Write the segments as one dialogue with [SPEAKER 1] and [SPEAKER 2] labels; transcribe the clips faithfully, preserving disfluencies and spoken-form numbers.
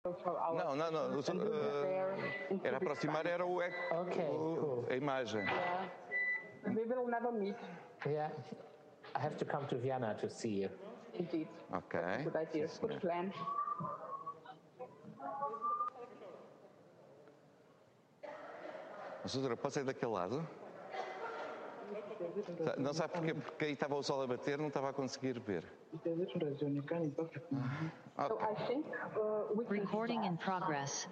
[SPEAKER 1] Não, não, não. Uh, era aproximar, era o,
[SPEAKER 2] Okay,
[SPEAKER 1] o
[SPEAKER 2] cool.
[SPEAKER 1] a imagem.
[SPEAKER 3] Yeah. We will never meet.
[SPEAKER 2] Yeah, I have to come to Vienna to see you.
[SPEAKER 3] Indeed.
[SPEAKER 1] Ok.
[SPEAKER 3] Good idea.
[SPEAKER 1] Sim,
[SPEAKER 3] Good plan.
[SPEAKER 1] Doutora, posso ir daquele lado? Não sabe porquê? Porque aí estava o sol a bater, não estava a conseguir ver. Ah,
[SPEAKER 3] So I think uh, we can
[SPEAKER 4] Recording in progress.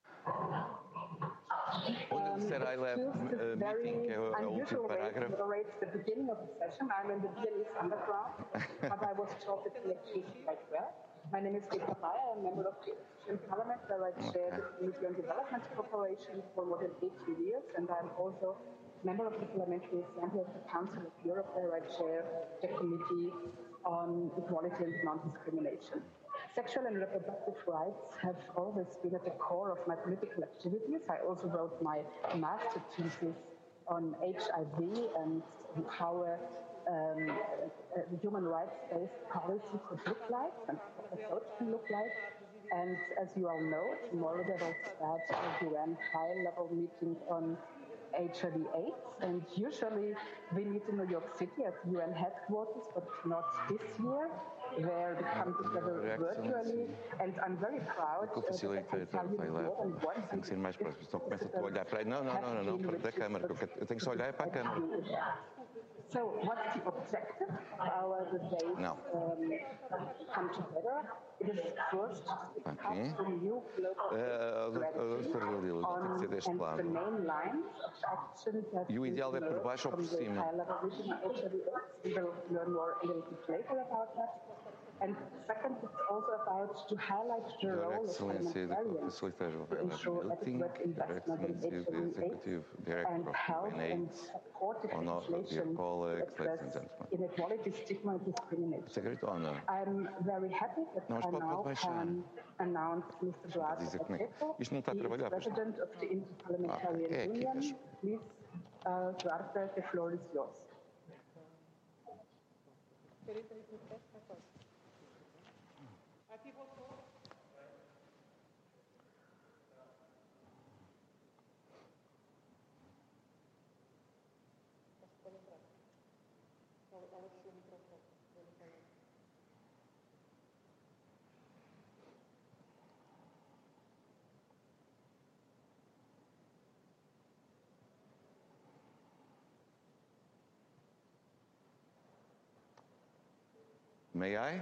[SPEAKER 1] Onde ele disser I love uh, meeting, que é o, é o último parágrafo.
[SPEAKER 3] Moderates the beginning of the session. I'm in the Viennese underground, but I was taught it to achieve quite well. My name is Peter Bayer. I'm a member of the European Parliament, where I chair the Committee on Development Cooperation for more than eighteen years, and I'm also member of the Parliamentary Assembly of the Council of Europe, where I chair the Committee on Equality and Non-Discrimination. Sexual and reproductive rights have always been at the core of my political activities. I also wrote my master thesis on H I V and how a, um, a human rights-based policy could look like and what approach can look like. And as you all know, tomorrow there will start a U N high-level meeting on H I V AIDS, and usually we meet in New York City at U N headquarters, but not this year, where we come together virtually, and I'm very proud
[SPEAKER 1] O facilitator vai lá, tem que ser mais próximo, senão começa a olhar para aí. Não, não, não, não, não, da câmara, eu tenho que só olhar para a câmara.
[SPEAKER 3] So what's the objective of our debate
[SPEAKER 1] Não.
[SPEAKER 3] um, come together? It is first to discuss the new global strategy on and the main lines of action that
[SPEAKER 1] E o ideal é por baixo ou por cima?
[SPEAKER 3] We will learn more a little bit later about that. And second, it's also about to highlight the
[SPEAKER 1] Your
[SPEAKER 3] role
[SPEAKER 1] Excellency,
[SPEAKER 3] of
[SPEAKER 1] the
[SPEAKER 3] parliamentarians
[SPEAKER 1] facilitator
[SPEAKER 3] to ensure
[SPEAKER 1] of the meeting,
[SPEAKER 3] adequate
[SPEAKER 1] Your
[SPEAKER 3] investment
[SPEAKER 1] Excellency,
[SPEAKER 3] in
[SPEAKER 1] the
[SPEAKER 3] H I V
[SPEAKER 1] Executive Director
[SPEAKER 3] and
[SPEAKER 1] of
[SPEAKER 3] help
[SPEAKER 1] U N
[SPEAKER 3] and
[SPEAKER 1] AIDS,
[SPEAKER 3] support the
[SPEAKER 1] honor, dear
[SPEAKER 3] legislation
[SPEAKER 1] colleagues,
[SPEAKER 3] to
[SPEAKER 1] ladies and
[SPEAKER 3] address
[SPEAKER 1] gentlemen.
[SPEAKER 3] inequality, stigma, and discrimination.
[SPEAKER 1] It's a great honor.
[SPEAKER 3] I'm very happy that
[SPEAKER 1] Não,
[SPEAKER 3] I
[SPEAKER 1] pode,
[SPEAKER 3] now
[SPEAKER 1] pode
[SPEAKER 3] can announce Mister Duarte
[SPEAKER 1] dizer como é.
[SPEAKER 3] Pacheco,
[SPEAKER 1] Isto não está a
[SPEAKER 3] he is
[SPEAKER 1] trabalhar, pois não?
[SPEAKER 3] President of the Interparliamentarian
[SPEAKER 1] Ah, é aqui,
[SPEAKER 3] Union.
[SPEAKER 1] vejo.
[SPEAKER 3] Please, uh, Duarte, the floor is yours.
[SPEAKER 1] May I?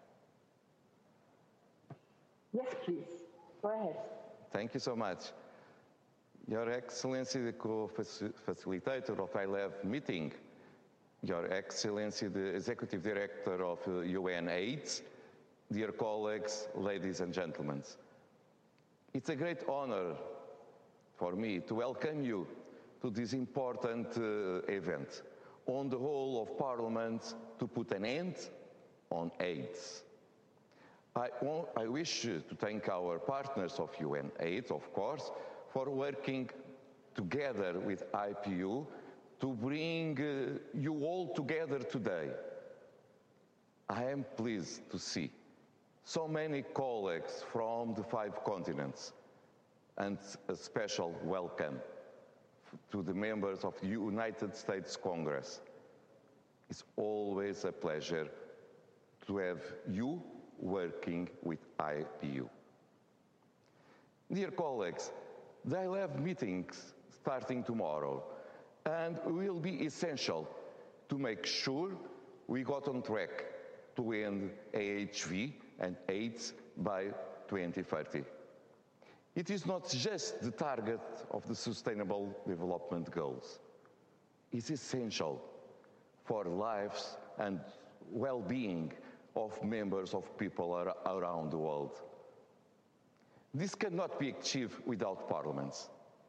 [SPEAKER 3] Yes, please. Go ahead.
[SPEAKER 1] Thank you so much. Your Excellency, the co-facilitator of I L E V meeting, Your Excellency, the Executive Director of U N AIDS, dear colleagues, ladies and gentlemen. It's a great honor for me to welcome you to this important uh, event on the whole of Parliament to put an end on AIDS. I, want, I wish to thank our partners of U N AIDS, of course, for working together with I P U to bring uh, you all together today. I am pleased to see so many colleagues from the five continents, and a special welcome to the members of the United States Congress. It's always a pleasure to have you working with I P U. Dear colleagues, the I L E V meetings starting tomorrow and will be essential to make sure we got on track to end A H V and AIDS by twenty thirty. It is not just the target of the Sustainable Development Goals. It's essential for lives and well-being of members of people ar- around the world. This cannot be achieved without parliaments.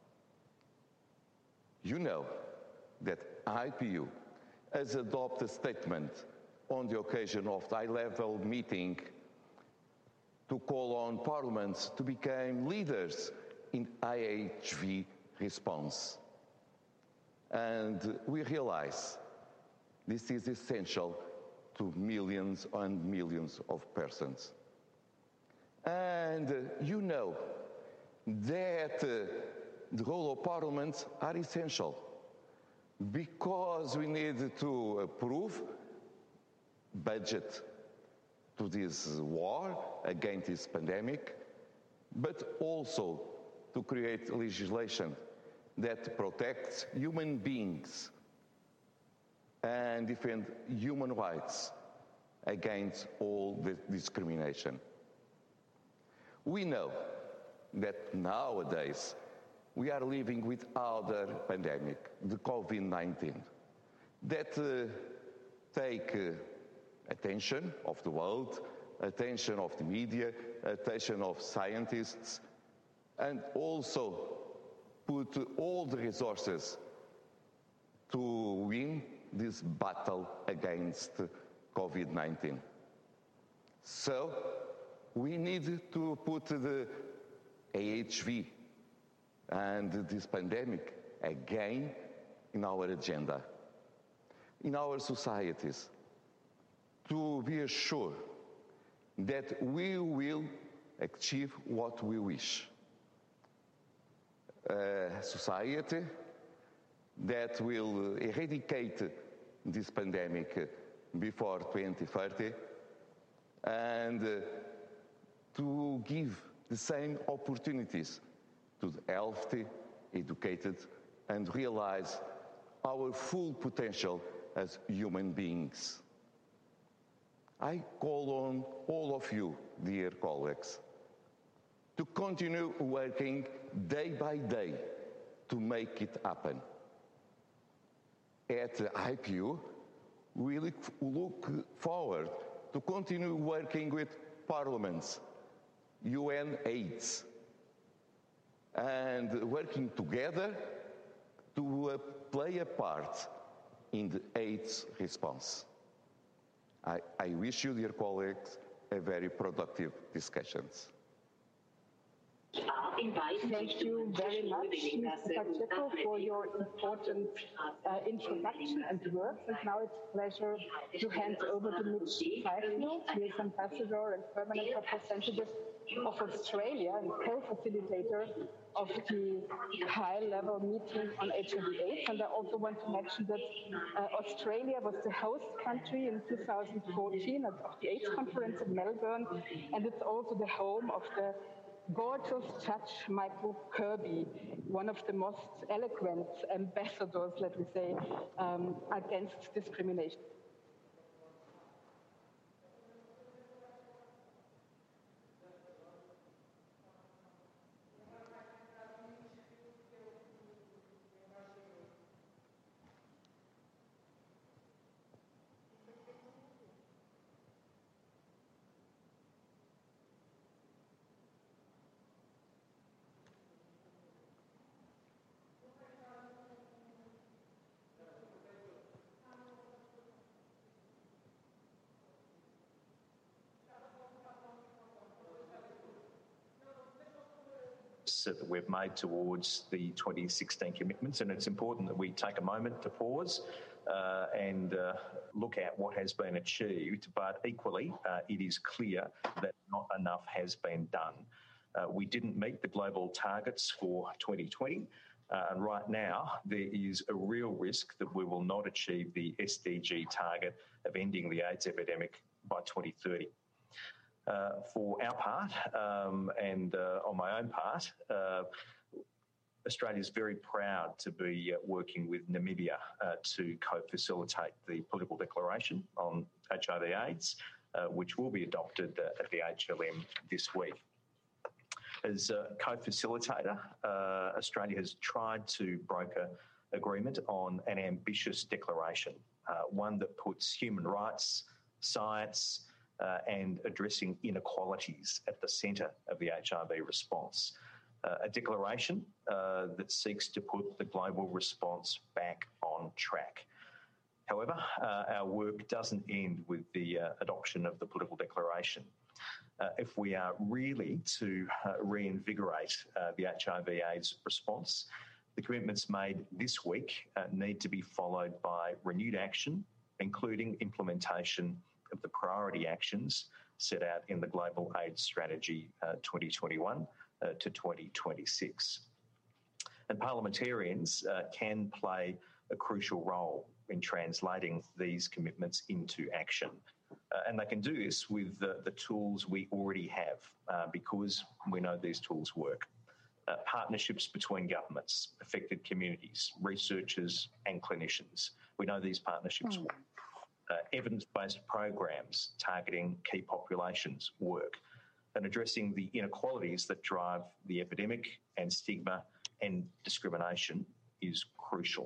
[SPEAKER 1] You know that I P U has adopted a statement on the occasion of the high-level meeting to call on parliaments to become leaders in I H V response. And we realize this is essential to millions and millions of persons. And uh, you know that uh, the role of parliaments are essential because we need to approve budget to this war against this pandemic, but also to create legislation that protects human beings and defend human rights against all the discrimination. We know that nowadays we are living with other pandemic, the COVID nineteen, that uh, take uh, attention of the world, attention of the media, attention of scientists, and also put all the resources to win this battle against COVID nineteen. So we need to put the A H V and this pandemic again in our agenda, in our societies, to be assured that we will achieve what we wish. A society that will eradicate this pandemic before twenty thirty and uh, to give the same opportunities to the healthy, educated, and realize our full potential as human beings. I call on all of you, dear colleagues, to continue working day by day to make it happen. At I P U, we look forward to continue working with parliaments, U N aids, and working together to uh, play a part in the AIDS response. I, I wish you, dear colleagues, a very productive discussions.
[SPEAKER 3] Thank you very much, Mister Pacheco, for your important uh, introduction and work. And now it's a pleasure to hand over to Mitch Fifield, who is Ambassador and Permanent Representative of Australia and co-facilitator of the high-level meeting on H I V AIDS. And I also want to mention that uh, Australia was the host country in two thousand fourteen of the AIDS conference in Melbourne, and it's also the home of the gorgeous Judge Michael Kirby, one of the most eloquent ambassadors, let me say, um, against discrimination.
[SPEAKER 4] that we've made towards the twenty sixteen commitments, and it's important that we take a moment to pause uh, and uh, look at what has been achieved, but equally uh, it is clear that not enough has been done. Uh, we didn't meet the global targets for twenty twenty, uh, and right now there is a real risk that we will not achieve the S D G target of ending the AIDS epidemic by twenty thirty. Uh, for our part, um, and uh, on my own part, uh, Australia is very proud to be uh, working with Namibia uh, to co-facilitate the political declaration on H I V AIDS, uh, which will be adopted uh, at the H L M this week. As a co-facilitator, uh, Australia has tried to broker agreement on an ambitious declaration, uh, one that puts human rights, science, Uh, and addressing inequalities at the centre of the H I V response. Uh, a declaration uh, that seeks to put the global response back on track. However, uh, our work doesn't end with the uh, adoption of the political declaration. Uh, if we are really to uh, reinvigorate uh, the H I V AIDS response, the commitments made this week uh, need to be followed by renewed action, including implementation of the priority actions set out in the Global AIDS Strategy uh, twenty twenty-one uh, to twenty twenty-six. And parliamentarians uh, can play a crucial role in translating these commitments into action. Uh, and they can do this with the, the tools we already have uh, because we know these tools work. Uh, partnerships between governments, affected communities, researchers and clinicians. We know these partnerships
[SPEAKER 3] Mm.
[SPEAKER 4] work. Uh, evidence-based programs targeting key populations work, and addressing the inequalities that drive the epidemic and stigma and discrimination is crucial.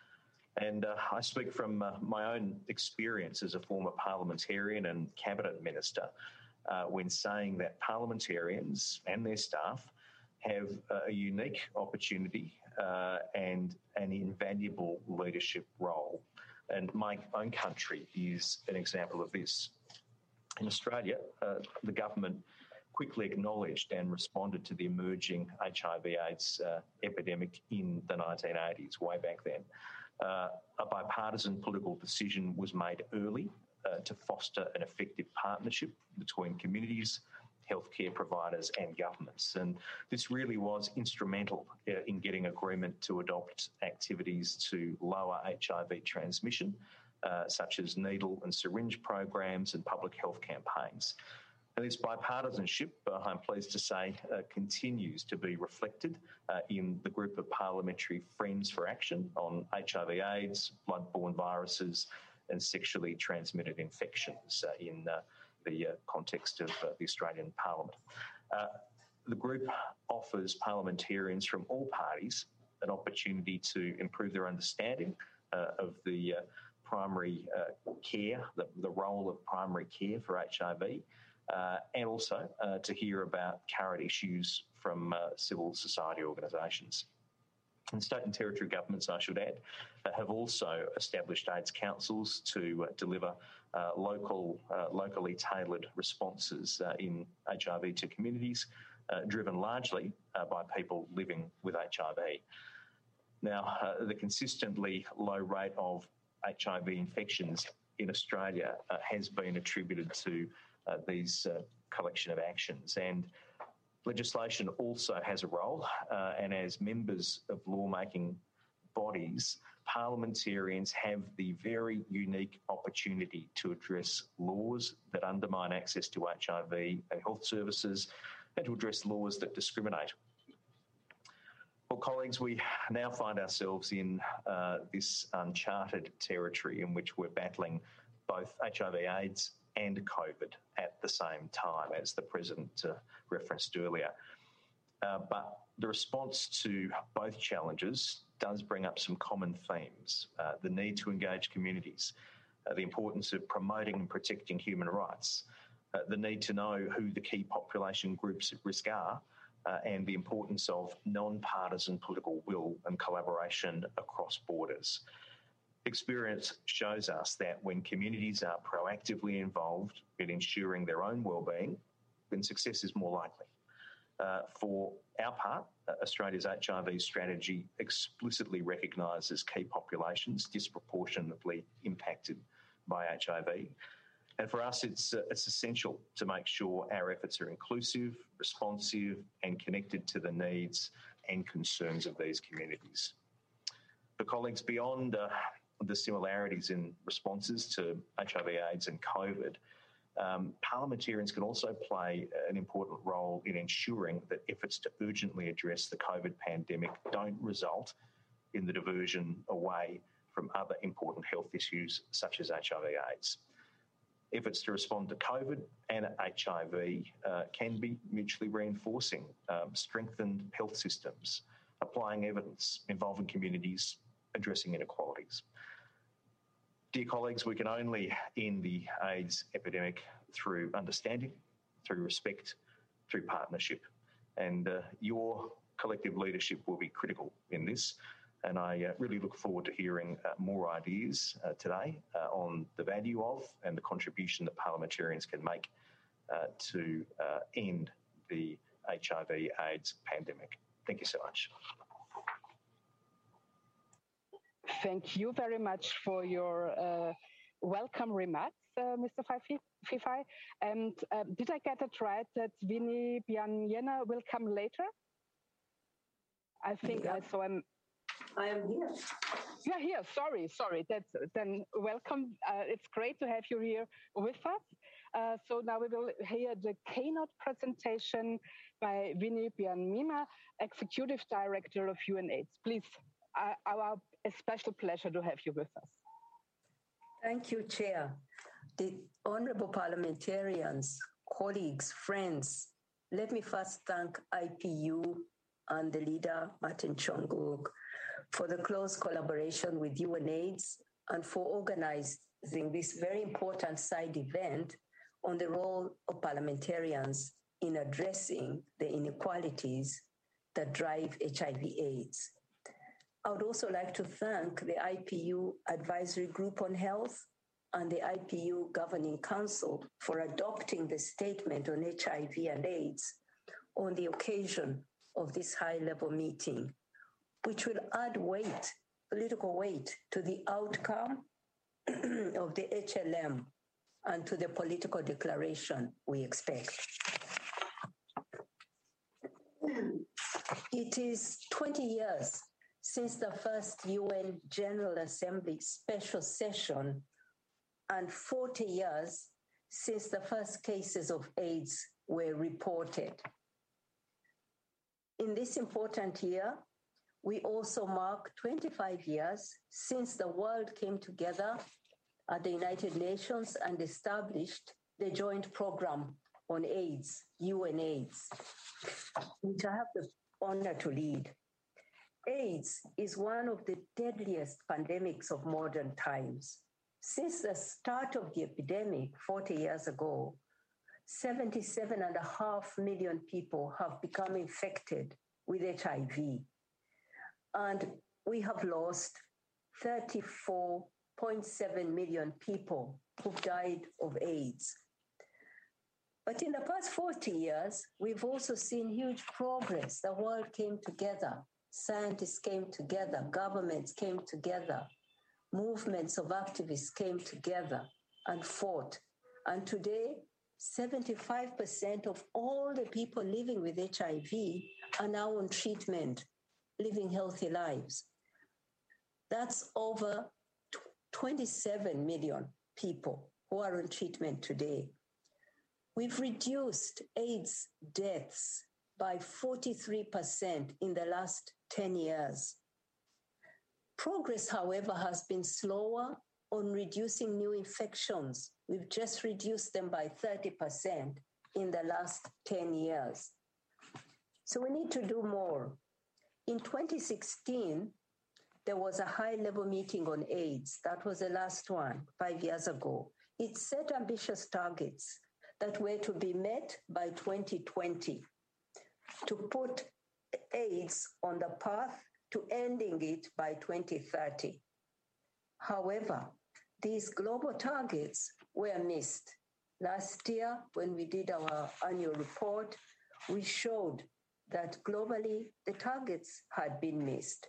[SPEAKER 4] And uh, I speak from uh, my own experience as a former parliamentarian and cabinet minister uh, when saying that parliamentarians and their staff have a unique opportunity uh, and an invaluable leadership role. And my own country is an example of this. In Australia, uh, the government quickly acknowledged and responded to the emerging H I V AIDS uh, epidemic in the nineteen eighties, way back then. Uh, a bipartisan political decision was made early uh, to foster an effective partnership between communities, healthcare providers and governments. And this really was instrumental uh, in getting agreement to adopt activities to lower H I V transmission, uh, such as needle and syringe programs and public health campaigns. And this bipartisanship, uh, I'm pleased to say, uh, continues to be reflected uh, in the group of parliamentary Friends for Action on H I V AIDS, bloodborne viruses and sexually transmitted infections uh, in uh, the uh, context of uh, the Australian Parliament. Uh, the group offers parliamentarians from all parties an opportunity to improve their understanding uh, of the uh, primary uh, care, the, the role of primary care for H I V, uh, and also uh, to hear about current issues from uh, civil society organisations. And state and territory governments, I should add, uh, have also established AIDS councils to uh, deliver uh, local, uh, locally tailored responses uh, in H I V to communities, uh, driven largely uh, by people living with H I V. Now, uh, the consistently low rate of H I V infections in Australia uh, has been attributed to uh, these uh, collection of actions, and legislation also has a role, uh, and as members of lawmaking bodies, parliamentarians have the very unique opportunity to address laws that undermine access to H I V and health services, and to address laws that discriminate. Well, colleagues, we now find ourselves in uh, this uncharted territory in which we're battling both H I V AIDS and COVID at the same time, as the President uh, referenced earlier. Uh, but the response to both challenges does bring up some common themes. Uh, the need to engage communities, uh, the importance of promoting and protecting human rights, uh, the need to know who the key population groups at risk are, uh, and the importance of non-partisan political will and collaboration across borders. Experience shows us that when communities are proactively involved in ensuring their own well-being, then success is more likely. Uh, for our part, uh, Australia's H I V strategy explicitly recognises key populations disproportionately impacted by H I V. And for us, it's, uh, it's essential to make sure our efforts are inclusive, responsive and connected to the needs and concerns of these communities. But colleagues, beyond uh, the similarities in responses to H I V AIDS and COVID, um, parliamentarians can also play an important role in ensuring that efforts to urgently address the COVID pandemic don't result in the diversion away from other important health issues such as H I V AIDS. Efforts to respond to COVID and H I V uh, can be mutually reinforcing, um, strengthened health systems, applying evidence, involving communities, addressing inequalities. Dear colleagues, we can only end the AIDS epidemic through understanding, through respect, through partnership. And uh, your collective leadership will be critical in this. And I uh, really look forward to hearing uh, more ideas uh, today uh, on the value of and the contribution that parliamentarians can make uh, to uh, end the H I V AIDS pandemic. Thank you so much.
[SPEAKER 3] Thank you very much for your uh, welcome remarks. uh, Mister Fifai. And uh, did I get it right that Winnie Byanyima will come later? I think
[SPEAKER 5] Yeah.
[SPEAKER 3] I saw him.
[SPEAKER 5] I am here.
[SPEAKER 3] Yeah, here. Sorry, sorry. That's then welcome. Uh, it's great to have you here with us. Uh, so now we will hear the keynote presentation by Winnie Byanyima, Executive Director of UNAIDS. Please, uh, our a special pleasure to have you with us.
[SPEAKER 5] Thank you, Chair. The honorable parliamentarians, colleagues, friends, let me first thank I P U and the leader, Martin Chonguk, for the close collaboration with UNAIDS and for organizing this very important side event on the role of parliamentarians in addressing the inequalities that drive H I V AIDS. I would also like to thank the I P U Advisory Group on Health and the I P U Governing Council for adopting the statement on H I V and AIDS on the occasion of this high-level meeting, which will add weight, political weight, to the outcome of the H L M and to the political declaration we expect. It is twenty years since the first U N General Assembly special session and forty years since the first cases of AIDS were reported. In this important year, we also mark twenty-five years since the world came together at the United Nations and established the Joint Program on AIDS, UNAIDS, which I have the honor to lead. AIDS is one of the deadliest pandemics of modern times. Since the start of the epidemic forty years ago, seventy-seven and a half million people have become infected with H I V. And we have lost thirty-four point seven million people who've died of AIDS. But in the past forty years, we've also seen huge progress. The world came together, scientists came together, governments came together, movements of activists came together and fought. And today, seventy-five percent of all the people living with H I V are now on treatment, living healthy lives. That's over twenty-seven million people who are on treatment today. We've reduced AIDS deaths by forty-three percent in the last ten years. Progress, however, has been slower on reducing new infections. We've just reduced them by thirty percent in the last ten years. So we need to do more. In twenty sixteen, there was a high-level meeting on AIDS. That was the last one, five years ago. It set ambitious targets that were to be met by twenty twenty to put AIDS on the path to ending it by twenty thirty. However, these global targets were missed. Last year, when we did our annual report, we showed that globally the targets had been missed.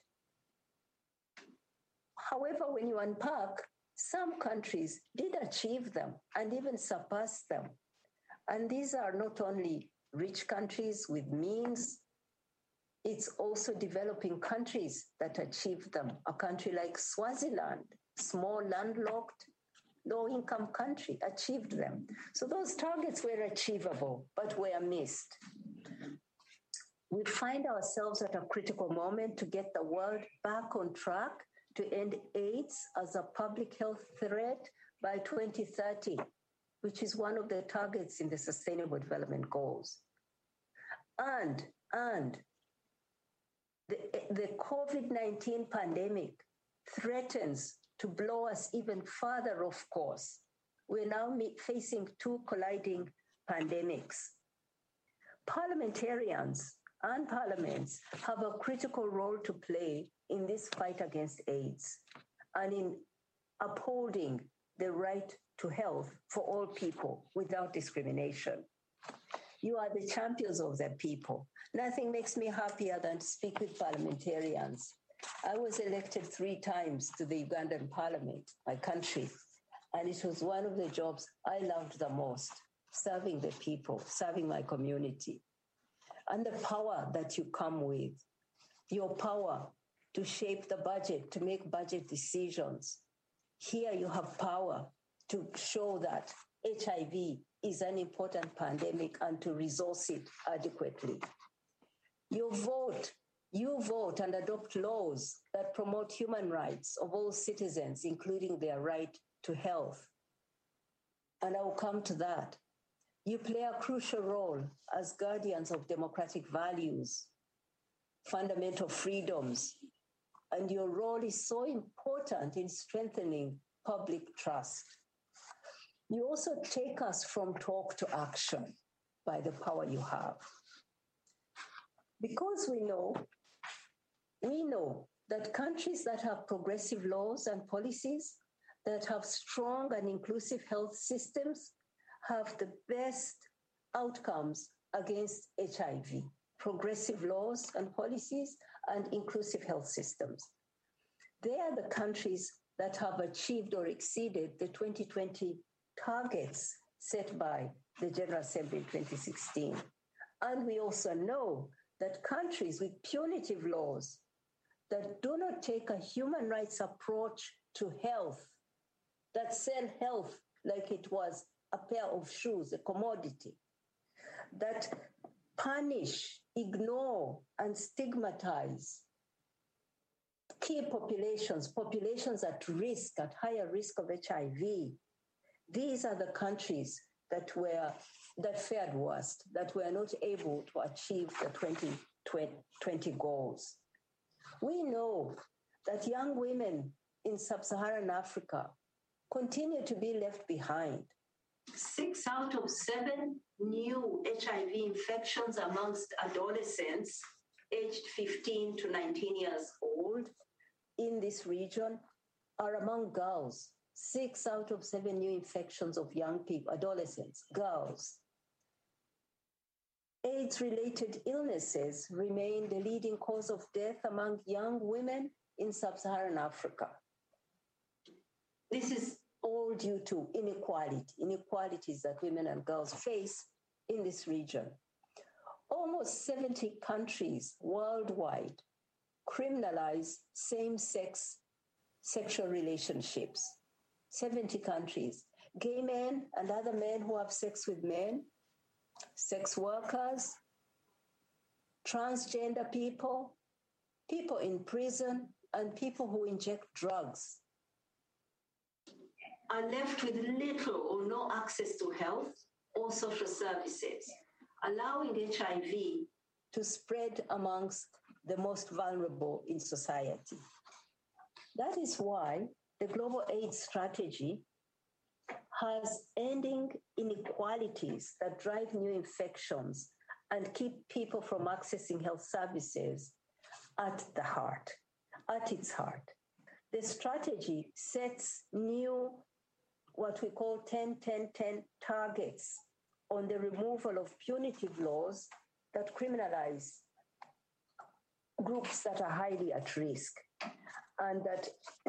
[SPEAKER 5] However, when you unpack, some countries did achieve them and even surpass them. And these are not only rich countries with means, it's also developing countries that achieved them. A country like Swaziland, small, landlocked, low-income country, achieved them. So those targets were achievable, but were missed. We find ourselves at a critical moment to get the world back on track to end AIDS as a public health threat by twenty thirty, which is one of the targets in the Sustainable Development Goals. And, and the, the COVID nineteen pandemic threatens to blow us even further off course. We're now facing two colliding pandemics. Parliamentarians and parliaments have a critical role to play in this fight against AIDS and in upholding the right to health for all people without discrimination. You are the champions of the people. Nothing makes me happier than to speak with parliamentarians. I was elected three times to the Ugandan parliament, my country, And it was one of the jobs I loved the most, serving the people, serving my community. And the power that you come with, your power to shape the budget, to make budget decisions. Here you have power to show that H I V is an important pandemic and to resource it adequately. You vote, you vote and adopt laws that promote human rights of all citizens, including their right to health. And I will come to that. You play a crucial role as guardians of democratic values, fundamental freedoms, and your role is so important in strengthening public trust. You also take us from talk to action by the power you have. Because we know, we know that countries that have progressive laws and policies, that have strong and inclusive health systems, have the best outcomes against H I V. Progressive laws and policies and inclusive health systems. They are the countries that have achieved or exceeded the twenty twenty targets set by the General Assembly in twenty sixteen. And we also know that countries with punitive laws that do not take a human rights approach to health, that sell health like it was a pair of shoes, a commodity, that punish, ignore, and stigmatize key populations, populations at risk, at higher risk of H I V. These are the countries that were that fared worst, that were not able to achieve the twenty twenty goals. We know that young women in sub-Saharan Africa continue to be left behind. Six out of seven new H I V infections amongst adolescents aged fifteen to nineteen years old in this region are among girls. Six out of seven new infections of young people, adolescents, girls. AIDS-related illnesses remain the leading cause of death among young women in sub-Saharan Africa. This is all due to inequality, inequalities that women and girls face in this region. Almost seventy countries worldwide criminalize same-sex sexual relationships. seventy countries. Gay men and other men who have sex with men, sex workers, transgender people, people in prison, and people who inject drugs are left with little or no access to health or social services, allowing H I V to spread amongst the most vulnerable in society. That is why the Global AIDS Strategy has ending inequalities that drive new infections and keep people from accessing health services at the heart, at its heart. The strategy sets new, what we call ten ten ten targets on the removal of punitive laws that criminalize groups that are highly at risk, and that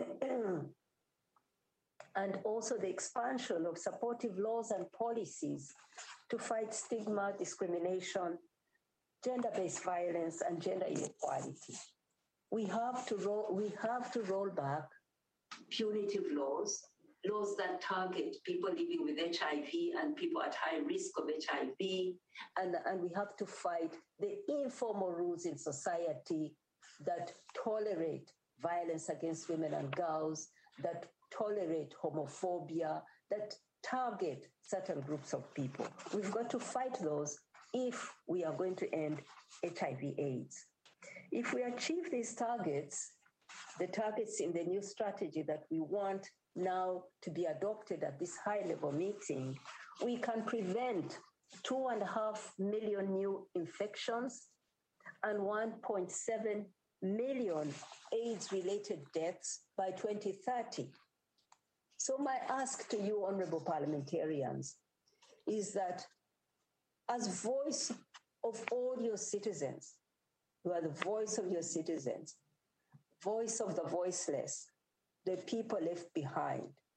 [SPEAKER 5] and also the expansion of supportive laws and policies to fight stigma, discrimination, gender-based violence, and gender inequality. We have to roll, we have to roll back punitive laws, laws that target people living with H I V and people at high risk of H I V, and, and we have to fight the informal rules in society that tolerate violence against women and girls, that tolerate homophobia, that target certain groups of people. We've got to fight those if we are going to end H I V AIDS. If we achieve these targets, the targets in the new strategy that we want now to be adopted at this high-level meeting, we can prevent two and a half million new infections and one point seven million AIDS-related deaths by twenty thirty. So my ask to you, honorable parliamentarians, is that as voice of all your citizens, you are the voice of your citizens, voice of the voiceless, the people left behind,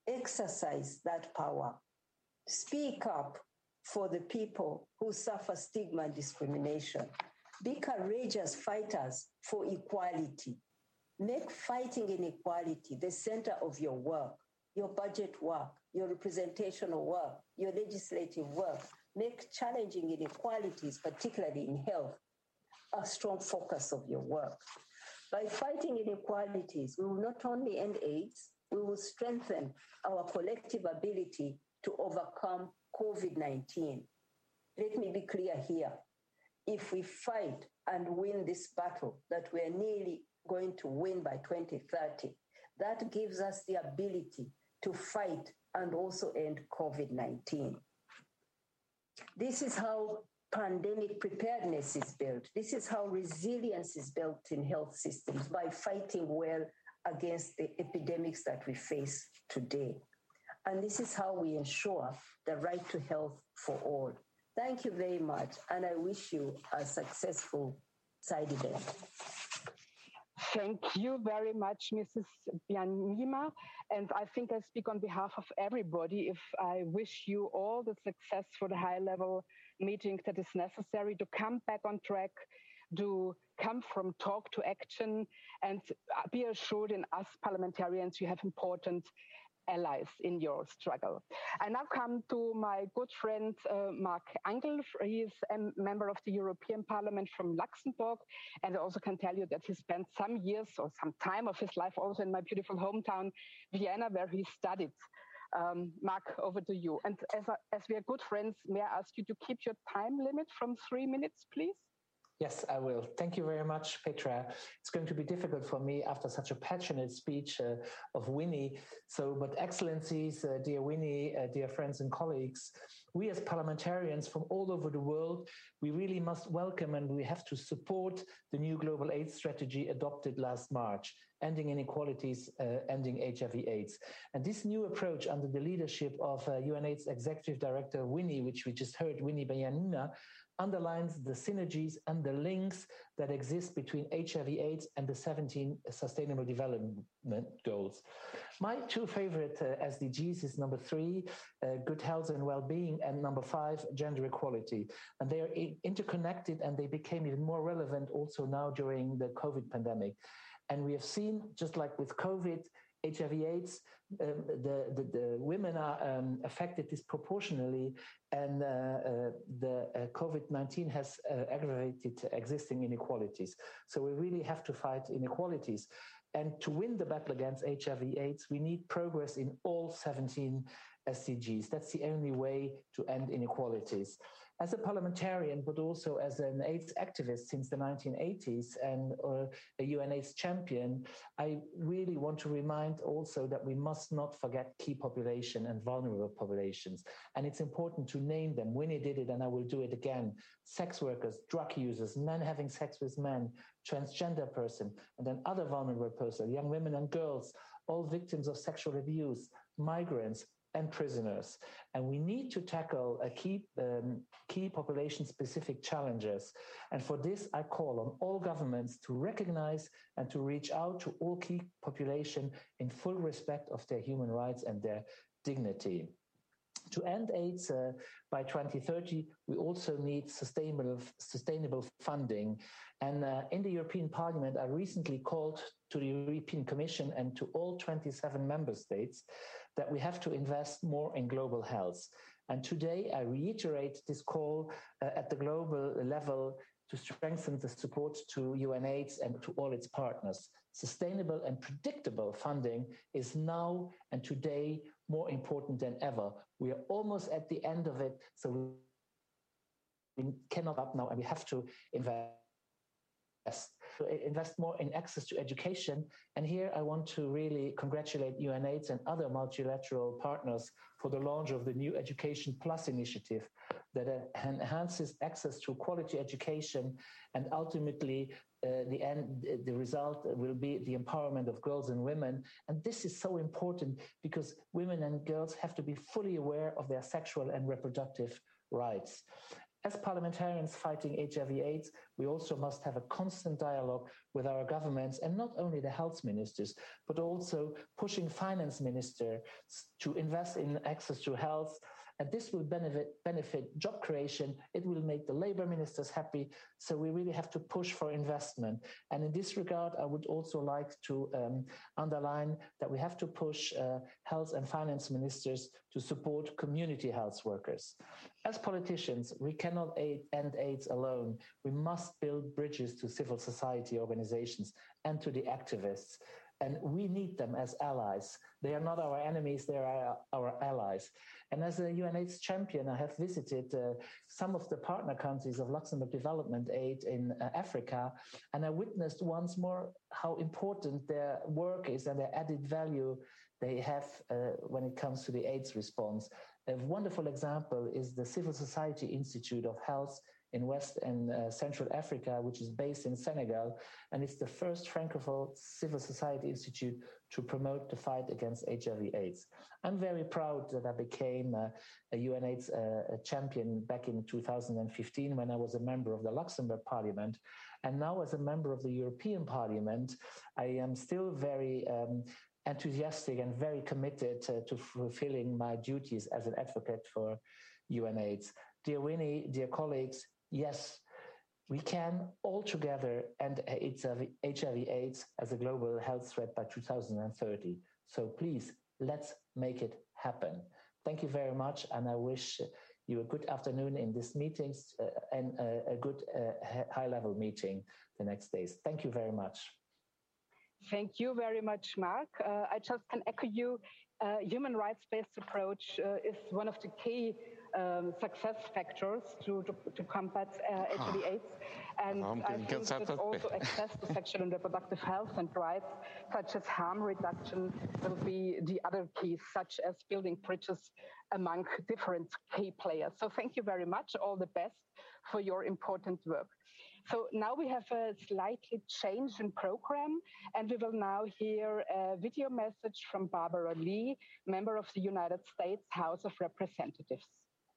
[SPEAKER 5] exercise that power. Speak up for the people who suffer stigma and discrimination. Be courageous fighters for equality. Make fighting inequality the center of your work, your budget work, your representational work, your legislative work. Make challenging inequalities, particularly in health, a strong focus of your work. By fighting inequalities, we will not only end AIDS, we will strengthen our collective ability to overcome COVID nineteen. Let me be clear here. If we fight and win this battle that we're nearly going to win by twenty thirty, that gives us the ability to fight and also end COVID nineteen. This is how pandemic preparedness is built. This is how resilience is built in health systems, by fighting well against the epidemics that we face today. And this is how we ensure the right to health for all. Thank you very much, and I wish you a successful side event.
[SPEAKER 3] Thank you very much, Missus Byanyima. And I think I speak on behalf of everybody if I wish you all the success for the high-level meeting that is necessary to come back on track, to come from talk to action, and be assured in us parliamentarians you have important allies in your struggle. I now come to my good friend, uh, Marc Angel. He is a member of the European Parliament from Luxembourg, and I also can tell you that he spent some years or some time of his life also in my beautiful hometown, Vienna, where he studied. Um, Marc, over to you. And as, a, as we are good friends, may I ask you to keep your time limit from three minutes, please?
[SPEAKER 2] Yes, I will. Thank you very much, Petra. It's going to be difficult for me after such a passionate speech uh, of Winnie. So, but excellencies, uh, dear Winnie, uh, dear friends and colleagues, we as parliamentarians from all over the world, we really must welcome and we have to support the new global AIDS strategy adopted last March, ending inequalities, uh, ending H I V AIDS. And this new approach under the leadership of uh, UNAIDS Executive Director Winnie, which we just heard, Winnie Byanyima, underlines the synergies and the links that exist between H I V AIDS and the seventeen Sustainable Development Goals. My two favorite uh, S D Gs is number three, uh, good health and well-being, and number five, gender equality. And they are interconnected, and they became even more relevant also now during the COVID pandemic. And we have seen, just like with COVID, H I V AIDS, um, the, the, the women are um, affected disproportionately, and uh, uh, the uh, COVID nineteen has uh, aggravated existing inequalities. So we really have to fight inequalities. And to win the battle against H I V AIDS, we need progress in all seventeen S D Gs. That's the only way to end inequalities. As a parliamentarian, but also as an AIDS activist since the nineteen eighties and uh, a UNAIDS champion, I really want to remind also that we must not forget key population and vulnerable populations. And it's important to name them. Winnie did it, and I will do it again. Sex workers, drug users, men having sex with men, transgender person, and then other vulnerable person, young women and girls, all victims of sexual abuse, migrants, and prisoners. And we need to tackle a key, um, key population-specific challenges. And for this, I call on all governments to recognize and to reach out to all key population in full respect of their human rights and their dignity. To end AIDS uh, by twenty thirty, we also need sustainable, sustainable funding. And uh, in the European Parliament, I recently called to the European Commission and to all twenty-seven member states that we have to invest more in global health. And today I reiterate this call uh, at the global level to strengthen the support to UNAIDS and to all its partners. Sustainable and predictable funding is now and today more important than ever. We are almost at the end of it, so we cannot up now, and we have to invest. Invest more in access to education. And here I want to really congratulate UNAIDS and other multilateral partners for the launch of the new Education Plus initiative that enhances access to quality education, and ultimately uh, the end, the result will be the empowerment of girls and women. And this is so important because women and girls have to be fully aware of their sexual and reproductive rights. As parliamentarians fighting H I V AIDS, we also must have a constant dialogue with our governments, and not only the health ministers, but also pushing finance ministers to invest in access to health. And this will benefit, benefit job creation. It will make the labor ministers happy. So we really have to push for investment. And in this regard, I would also like to um, underline that we have to push uh, health and finance ministers to support community health workers. As politicians, we cannot aid, end AIDS alone. We must build bridges to civil society organizations and to the activists. And we need them as allies. They are not our enemies, they are our allies. And as a U N AIDS champion, I have visited uh, some of the partner countries of Luxembourg Development Aid in uh, Africa, and I witnessed once more how important their work is and their added value they have uh, when it comes to the AIDS response. A wonderful example is the Civil Society Institute of Health in West and uh, Central Africa, which is based in Senegal, and it's the first Francophone civil society institute to promote the fight against H I V AIDS. I'm very proud that I became uh, a U N AIDS uh, a champion back in two thousand fifteen when I was a member of the Luxembourg Parliament. And now as a member of the European Parliament, I am still very um, enthusiastic and very committed uh, to fulfilling my duties as an advocate for U N AIDS. Dear Winnie, dear colleagues, yes, we can all together end H I V AIDS as a global health threat by two thousand thirty. So please, let's make it happen. Thank you very much, and I wish you a good afternoon in these meetings uh, and uh, a good uh, high-level meeting the next days. Thank you very much.
[SPEAKER 3] Thank you very much, Mark. Uh, I just can echo you. Uh, human rights-based approach uh, is one of the key um, success factors to, to, to combat uh, H I V AIDS. And I think that also access to sexual and reproductive health and rights, such as harm reduction, will be the other keys, such as building bridges among different key players. So thank you very much. All the best for your important work. So now we have a slightly change in program, and we will now hear a video message from Barbara Lee, member of the United States House of Representatives.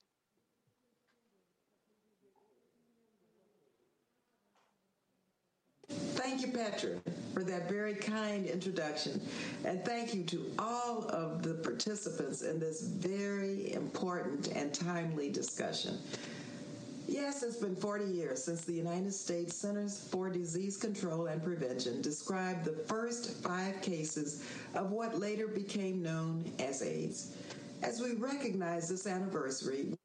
[SPEAKER 6] Thank you, Petra, for that very kind introduction. And thank you to all of the participants in this very important and timely discussion. Yes, it's been forty years since the United States Centers for Disease Control and Prevention described the first five cases of what later became known as AIDS. As we recognize this anniversary,